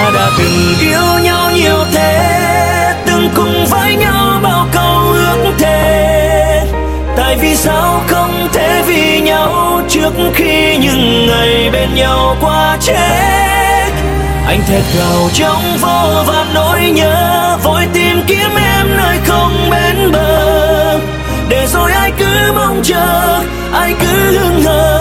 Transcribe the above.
Ta đã từng yêu nhau nhiều thế, từng cùng với nhau bao câu ước thề. Tại vì sao không thể vì nhau trước khi những ngày bên nhau qua chết. Anh thét gào trong vô vàn nỗi nhớ, vội tìm kiếm em nơi không bên bờ. Để rồi ai cứ mong chờ, ai cứ hững hờ,